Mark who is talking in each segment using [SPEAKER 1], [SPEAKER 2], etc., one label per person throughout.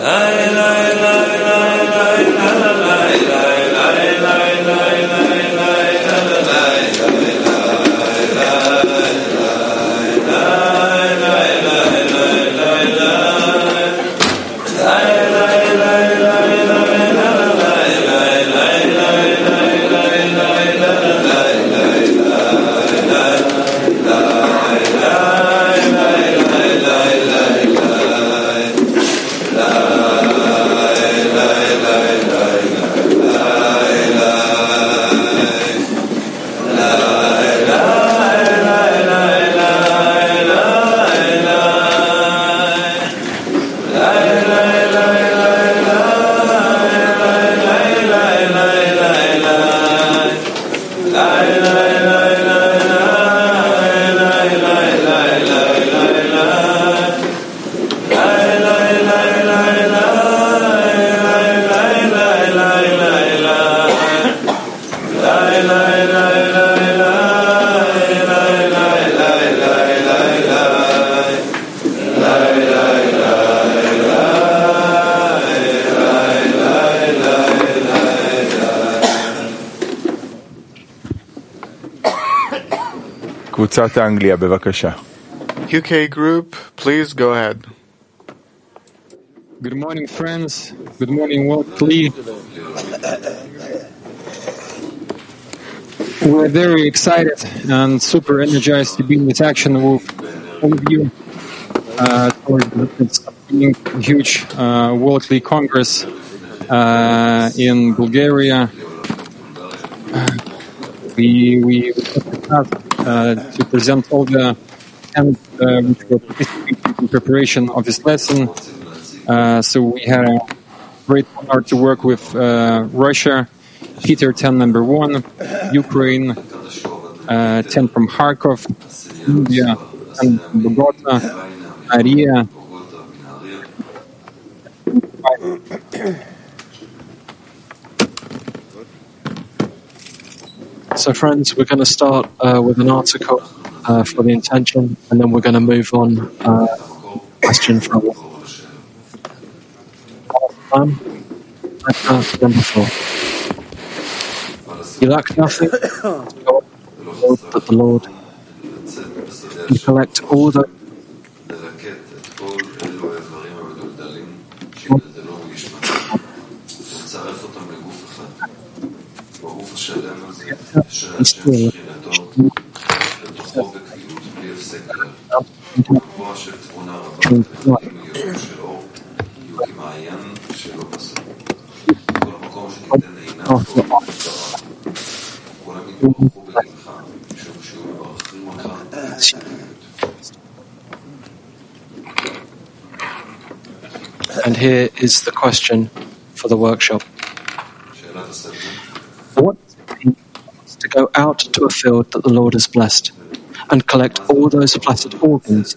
[SPEAKER 1] קבוצת אנגליה, בבקשה.
[SPEAKER 2] UK group, please go ahead.
[SPEAKER 3] Good morning, friends. Good morning, Walkley. We're very excited and super energized to be in this action with all of you towards this upcoming huge Walkley Congress in Bulgaria. We have to present all the things which were participating in preparation of this lesson. So we had a great honor to work with Russia, Peter 10 number 1, Ukraine 10 from Kharkov, India 10 from Bogota, Maria.
[SPEAKER 4] So friends, we're going to start with an article for the intention, and then we're going to move on question from than before. You lack nothing but the Lord. You collect all the And here is the question for the workshop. What does it mean to go out to a field that the Lord has blessed and collect all those blessed organs?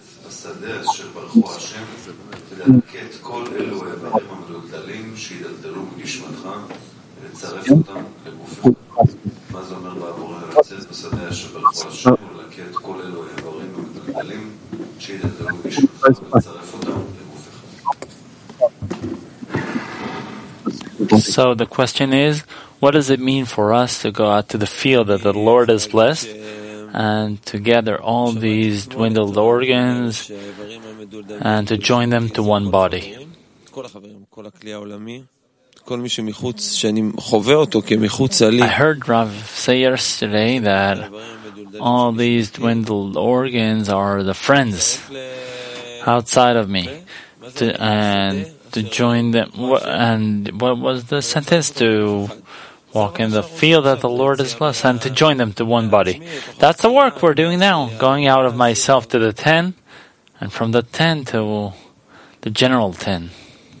[SPEAKER 5] So the question is, what does it mean for us to go out to the field that the Lord has blessed and to gather all these dwindled organs and to join them to one body? I heard Rav say yesterday that all these dwindled organs are the friends outside of me, to join them. And what was the sentence? To walk in the field that the Lord has blessed and to join them to one body. That's the work we're doing now, going out of myself to the 10, and from the 10 to the general 10.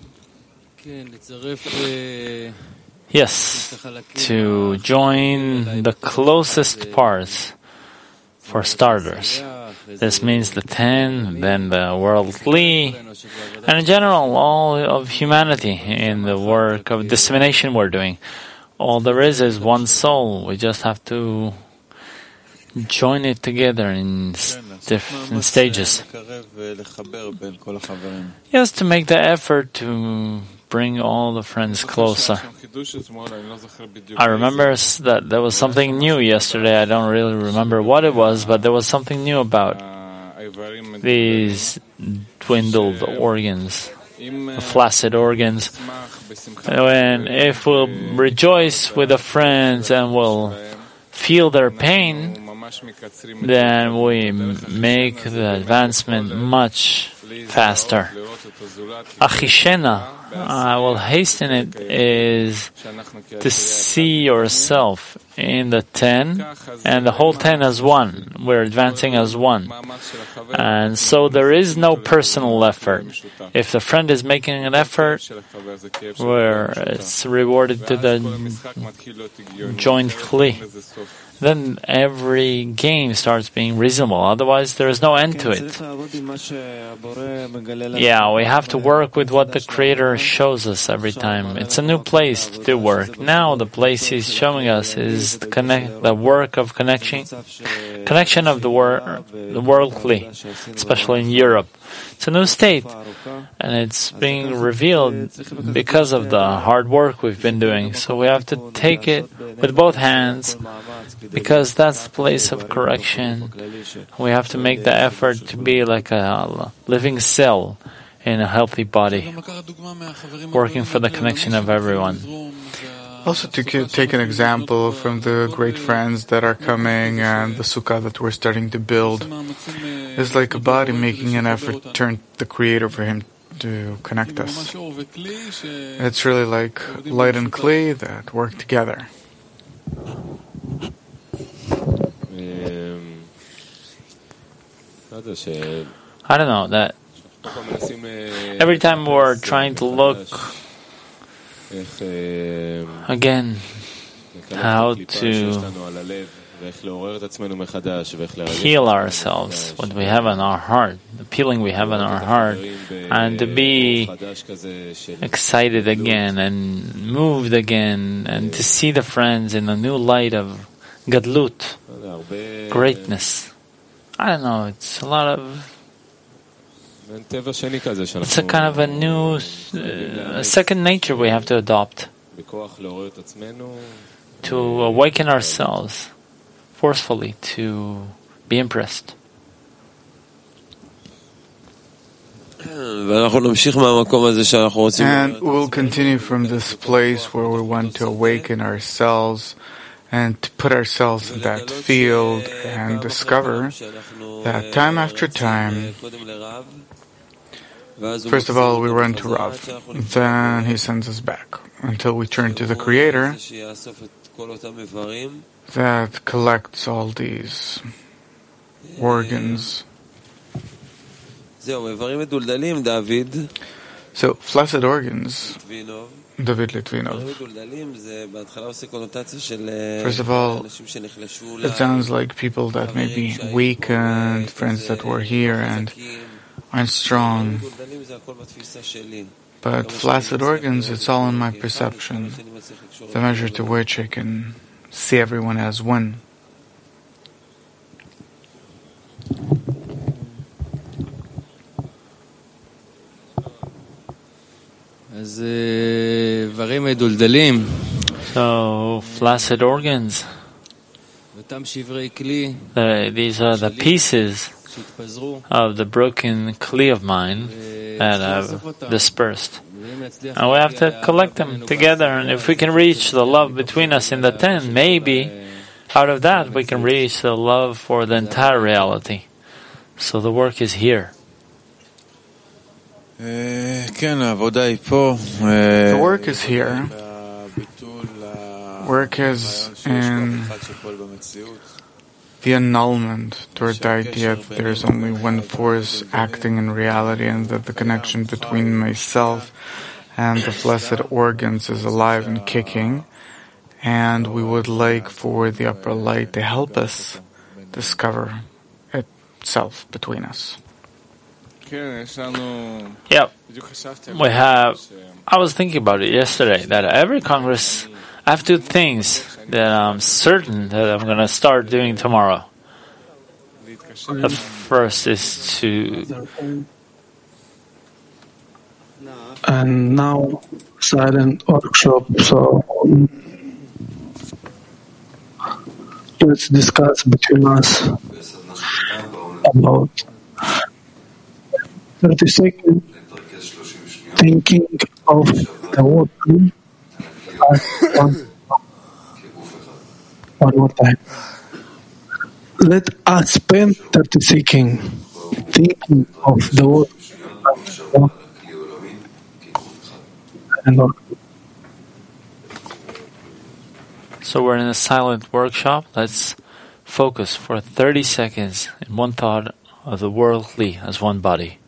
[SPEAKER 5] Yes, to join the closest parts, for starters. This means the 10, then the worldly, and in general, all of humanity in the work of dissemination we're doing. All there is one soul. We just have to join it together in different stages. Yes, to make the effort to bring all the friends closer. I remember that there was something new yesterday. I don't really remember what it was, but there was something new about these dwindled organs, the flaccid organs. And if we'll rejoice with the friends and we'll feel their pain, then we make the advancement much faster. Achishena, I will hasten it, is to see yourself in the 10 and the whole 10 as one. We're advancing as one. And so there is no personal effort. If the friend is making an effort, where it's rewarded to the joint kli, then every game starts being reasonable. Otherwise, there is no end to it. Yeah, we have to work with what the Creator shows us every time. It's a new place to do work. Now, the place He's showing us is the work of connection of the world kli, especially in Europe. It's a new state, and it's being revealed because of the hard work we've been doing. So we have to take it with both hands, because that's the place of correction. We have to make the effort to be like a living cell in a healthy body, working for the connection of everyone.
[SPEAKER 2] Also, to take an example from the great friends that are coming and the sukkah that we're starting to build, is like a body making an effort to turn the Creator for Him to connect us. It's really like light and kli that work together.
[SPEAKER 5] I don't know, that every time we're trying to look again how to heal ourselves, what we have in our heart, the feeling we have in our heart, and to be excited again and moved again, and to see the friends in a new light of gadlut, greatness. I don't know, it's a lot of... It's a kind of a new, a second nature we have to adopt to awaken ourselves forcefully to be impressed.
[SPEAKER 2] And we'll continue from this place where we want to awaken ourselves and to put ourselves in that field and discover that time after time, first of all, we run to Rav, then he sends us back until we turn to the Creator that collects all these organs. So, flaccid organs, David Litvinov. First of all, it sounds like people that may be weakened, friends that were here and aren't strong. But flaccid organs, it's all in my perception, the measure to which I can see everyone as one.
[SPEAKER 5] So, flaccid organs, these are the pieces of the broken kli of mine that have dispersed. And we have to collect them together, and if we can reach the love between us in the 10, maybe out of that we can reach the love for the entire reality. So the work is here.
[SPEAKER 2] The work is here. Work is in the annulment toward the idea that there is only one force acting in reality, and that the connection between myself and the flaccid organs is alive and kicking, and we would like for the upper light to help us discover itself between us.
[SPEAKER 5] Yep. I was thinking about it yesterday, that every Congress, I have 2 things that I'm certain that I'm going to start doing tomorrow. The first is to...
[SPEAKER 6] And now silent workshop, so let's discuss between us about 30 seconds thinking of the word one more time. Let us spend 30 seconds thinking of the word
[SPEAKER 5] So we're in a silent workshop. Let's focus for 30 seconds in one thought of the worldly as one body.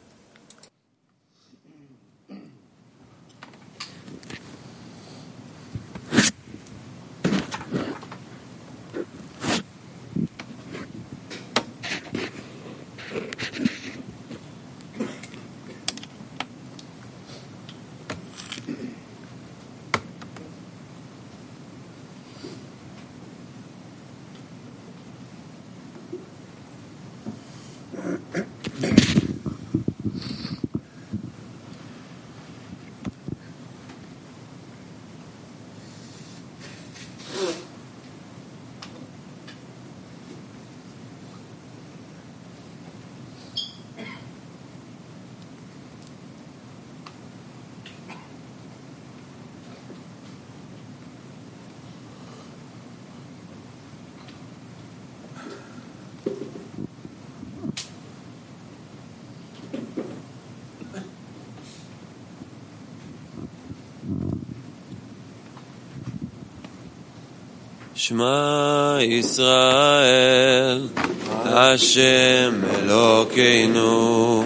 [SPEAKER 7] Shema Yisrael, Hashem Elokeinu,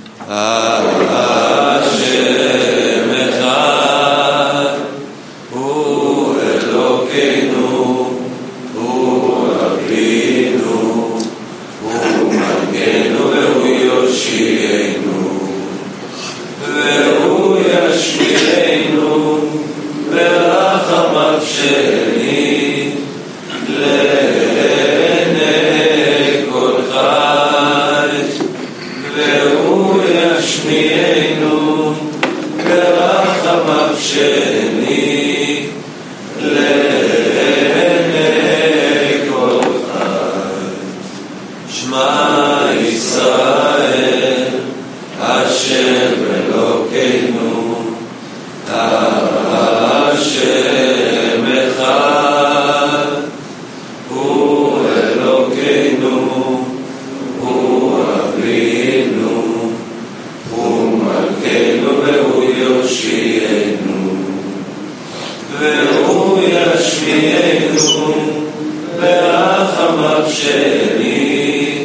[SPEAKER 7] Hashem Echad, Hu Elokeinu, Hu Avinu, Hu Malkeinu, Vehu Yoshienu, Vehu Yashmienu, Verachamav Sheni. לעיני כל חי והוא ישמיענו ברחמיו שני לעיני כל חי שמע ישראל השם אלוקינו השם אחד הוא אלוקינו, הוא אבינו, הוא מלכנו והוא יושיענו, והוא ישמיענו ברחמיו שני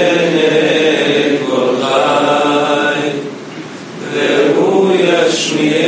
[SPEAKER 7] לעיני כל חי, והוא ישמיענו